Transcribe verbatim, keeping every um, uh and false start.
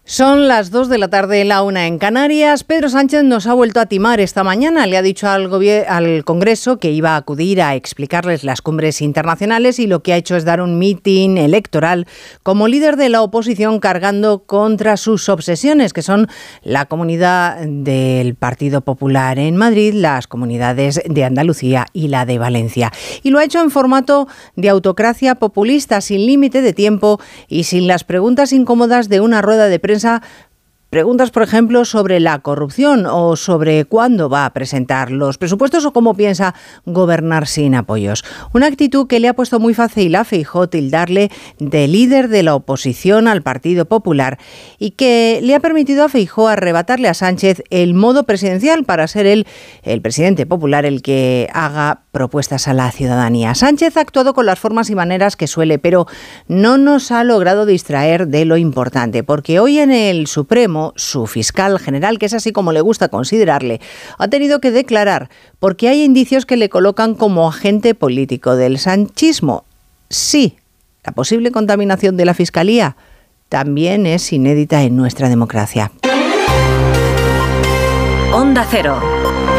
Son las dos de la tarde, la una en Canarias. Pedro Sánchez nos ha vuelto a timar esta mañana. Le ha dicho al, gobier- al Congreso que iba a acudir a explicarles las cumbres internacionales y lo que ha hecho es dar un mitin electoral como líder de la oposición, cargando contra sus obsesiones, que son la comunidad del Partido Popular en Madrid, las comunidades de Andalucía y la de Valencia. Y lo ha hecho en formato de autocracia populista, sin límite de tiempo y sin las preguntas incómodas de una rueda de prensa. Preguntas, por ejemplo, sobre la corrupción o sobre cuándo va a presentar los presupuestos o cómo piensa gobernar sin apoyos. Una actitud que le ha puesto muy fácil a Feijóo tildarle de líder de la oposición al Partido Popular y que le ha permitido a Feijóo arrebatarle a Sánchez el modo presidencial para ser él, el presidente popular, el que haga propuestas a la ciudadanía. Sánchez ha actuado con las formas y maneras que suele, pero no nos ha logrado distraer de lo importante, porque hoy en el Supremo su fiscal general, que es así como le gusta considerarle, ha tenido que declarar porque hay indicios que le colocan como agente político del sanchismo. Sí, la posible contaminación de la Fiscalía también es inédita en nuestra democracia. Onda Cero.